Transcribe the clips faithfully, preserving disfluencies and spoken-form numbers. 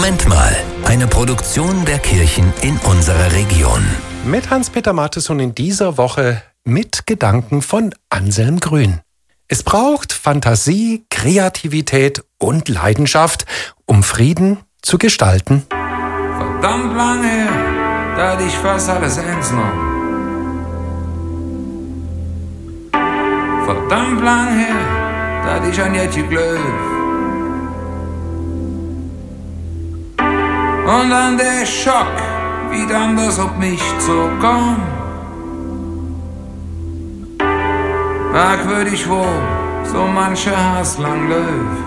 Moment mal, eine Produktion der Kirchen in unserer Region. Mit Hans-Peter Mattes und in dieser Woche mit Gedanken von Anselm Grün. Es braucht Fantasie, Kreativität und Leidenschaft, um Frieden zu gestalten. Verdammt lang her, da hatte ich fast alles ernst genommen. Verdammt lang her, da hatte ich an Jetje geglaubt. Und dann der Schock, wie dann das auf mich zukam. Merkwürdig wo, so mancher Hass lang läuft.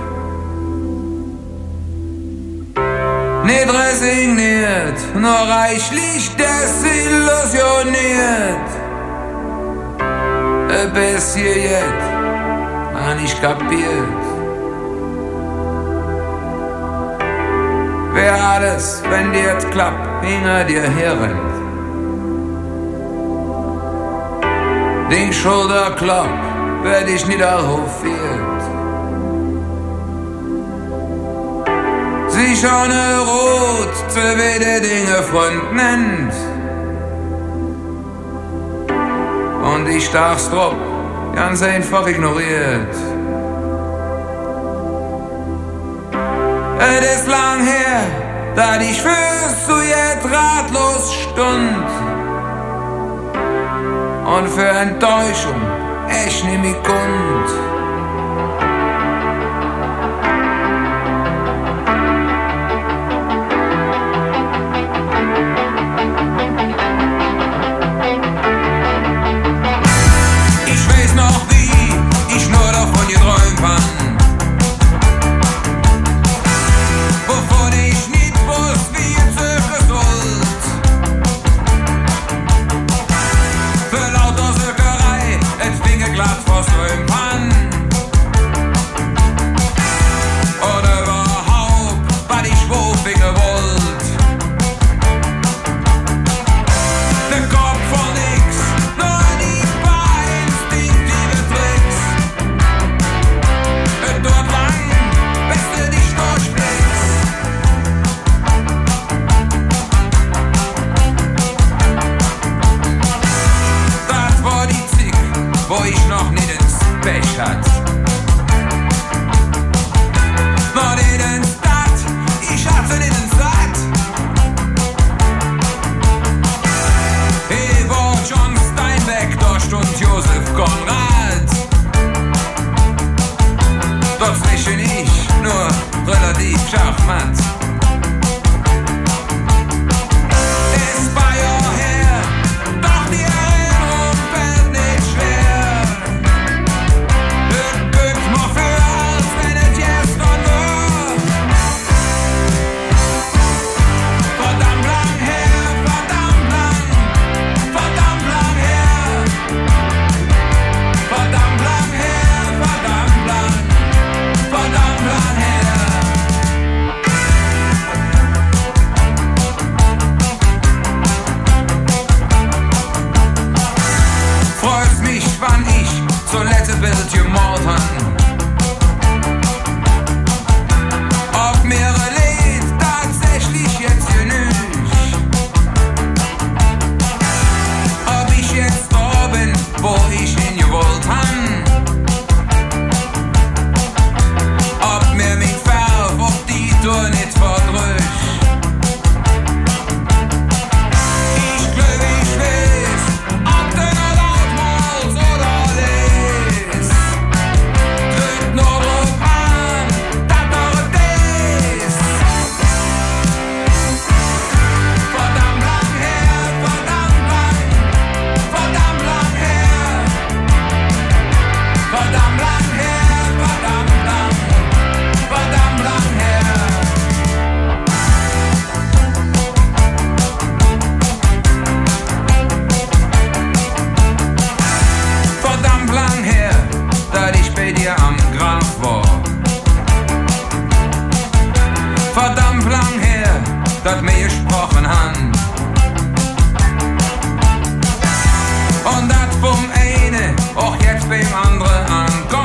Nicht resigniert, nur reichlich desillusioniert. Bis hier jetzt, hab ich kapiert. Wer alles, wenn dir jetzt klappt, hinter dir herrennt. Den Schulterklapp werd ich niederhofiert. Sich ohne Rot zu weder Dinge Freund nennt. Und ich stach's drauf, ganz einfach ignoriert. Es ist lang her, da ich fürs zu jetzt ratlos stund. Und für Enttäuschung echt nie mich kund. Ich weiß noch wie, ich nur davon geträumt hab.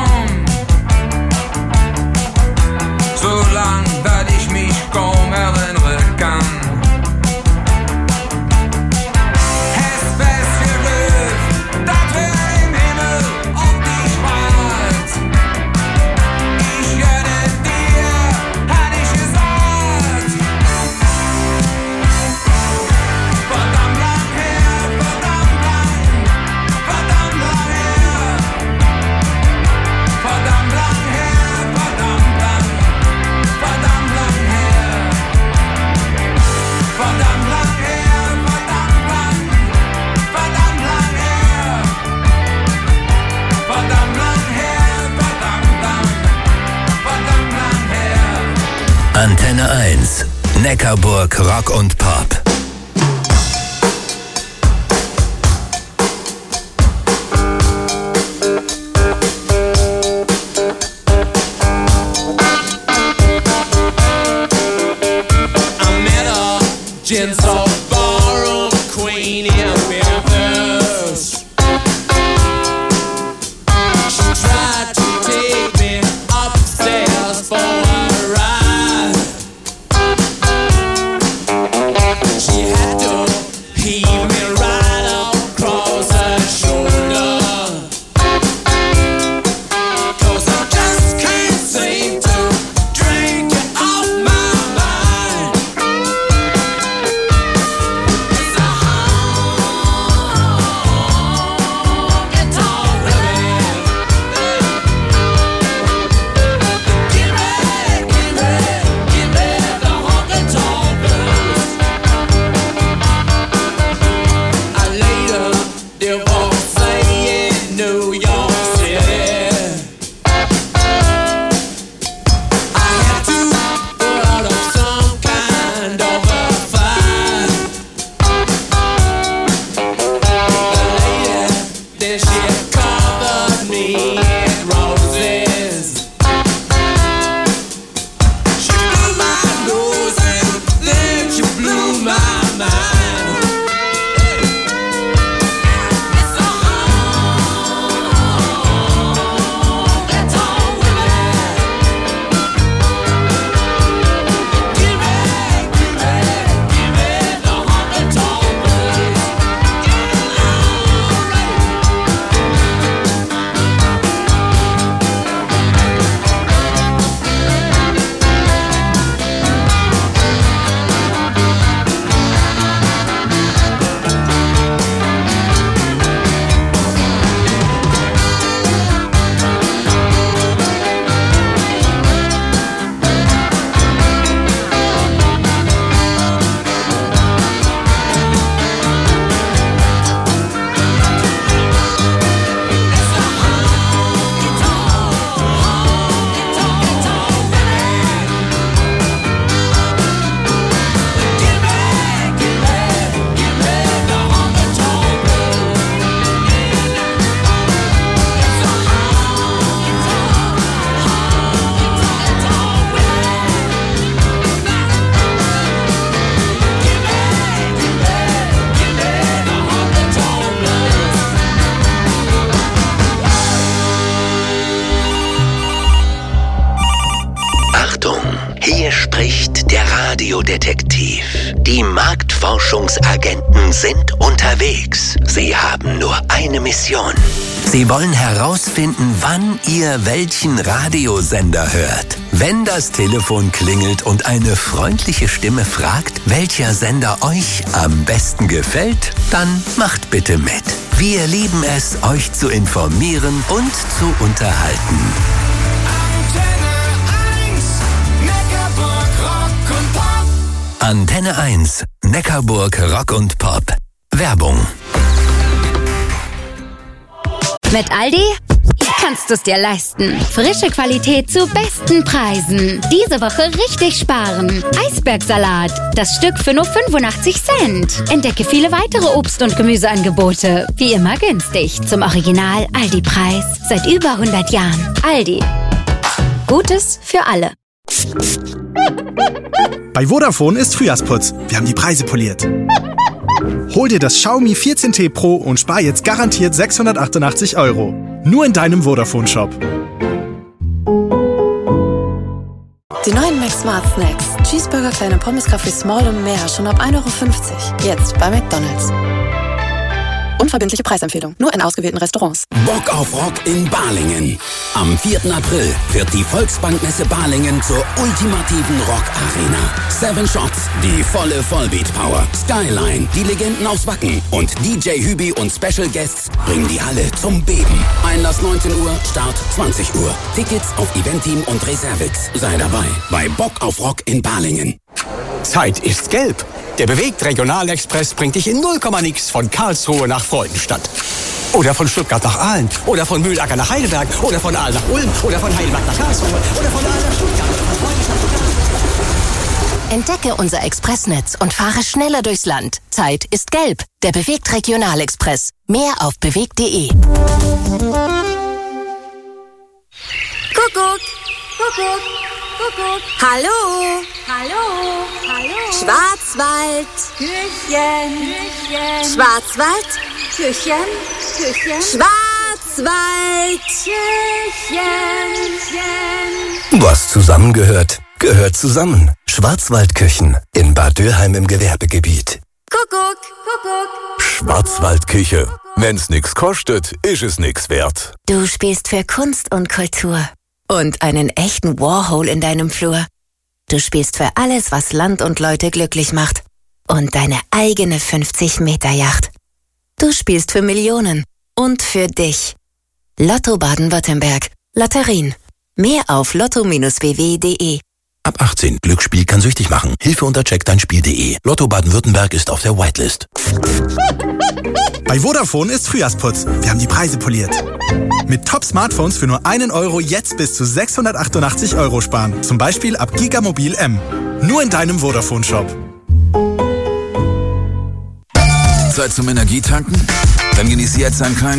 So lang, dass ich mich kaum erinnere. Antenne eins. Neckarburg Rock und Pop. Gents all borrowed queen in Memphis. She tried to take me upstairs for a ride. She had to heave me right across her shoulder. 'Cause I just can't seem to drink it off my mind. Hier spricht der Radiodetektiv. Die Marktforschungsagenten sind unterwegs. Sie haben nur eine Mission. Sie wollen herausfinden, wann ihr welchen Radiosender hört. Wenn das Telefon klingelt und eine freundliche Stimme fragt, welcher Sender euch am besten gefällt, dann macht bitte mit. Wir lieben es, euch zu informieren und zu unterhalten. Antenne eins, Neckarburg Rock und Pop. Werbung. Mit Aldi kannst du es dir leisten. Frische Qualität zu besten Preisen. Diese Woche richtig sparen. Eisbergsalat. Das Stück für nur fünfundachtzig Cent. Entdecke viele weitere Obst- und Gemüseangebote. Wie immer günstig. Zum Original Aldi-Preis. Seit über hundert Jahren. Aldi. Gutes für alle. Bei Vodafone ist Frühjahrsputz. Wir haben die Preise poliert. Hol dir das Xiaomi vierzehn T Pro und spar jetzt garantiert sechshundertachtundachtzig Euro. Nur in deinem Vodafone-Shop. Die neuen Mac Smart Snacks. Cheeseburger, kleine Pommes, Kaffee Small und mehr. Schon ab ein Euro fünfzig. Jetzt bei McDonald's. Unverbindliche Preisempfehlung. Nur in ausgewählten Restaurants. Bock auf Rock in Balingen. Am vierten April wird die Volksbankmesse Balingen zur ultimativen Rock-Arena. Seven Shots, die volle Vollbeat-Power. Skyline, die Legenden aus Wacken. Und D J Hübi und Special Guests bringen die Halle zum Beben. Einlass neunzehn Uhr, Start zwanzig Uhr. Tickets auf Eventeam und Reservix. Sei dabei bei Bock auf Rock in Balingen. Zeit ist gelb. Der Bewegt-Regionalexpress bringt dich in null Komma nix von Karlsruhe nach Freudenstadt. Oder von Stuttgart nach Aalen. Oder von Mühlacker nach Heidelberg. Oder von Aalen nach Ulm. Oder von Heidelberg nach Karlsruhe. Oder von Aalen nach Stuttgart. Von Freudenstadt nach Karlsruhe. Entdecke unser Expressnetz und fahre schneller durchs Land. Zeit ist gelb. Der Bewegt Regionalexpress. Mehr auf bewegt punkt de. Kuckuck, Kuckuck, Kuckuck. Hallo, hallo, hallo. Schwarzwald, Küchen, Küchen. Schwarzwald, Küchen, Küchen. Schwarzwald, Küchen, Küchen. Was zusammengehört, gehört zusammen. Schwarzwaldküchen in Bad Dürheim im Gewerbegebiet. Kuckuck, Kuckuck. Schwarzwaldküche. Wenn's nix kostet, ist es nix wert. Du spielst für Kunst und Kultur. Und einen echten Warhol in deinem Flur. Du spielst für alles, was Land und Leute glücklich macht. Und deine eigene fünfzig-Meter-Yacht. Du spielst für Millionen. Und für dich. Lotto Baden-Württemberg. Lotterien. Mehr auf lotto Bindestrich w w punkt de. Ab achtzehn. Glücksspiel kann süchtig machen. Hilfe unter check dein Spiel punkt de. Lotto Baden-Württemberg ist auf der Whitelist. Bei Vodafone ist Frühjahrsputz. Wir haben die Preise poliert. Mit Top-Smartphones für nur einen Euro jetzt bis zu sechshundertachtundachtzig Euro sparen. Zum Beispiel ab Gigamobil M. Nur in deinem Vodafone-Shop. Zeit zum Energietanken? Dann genieß jetzt einen kleinen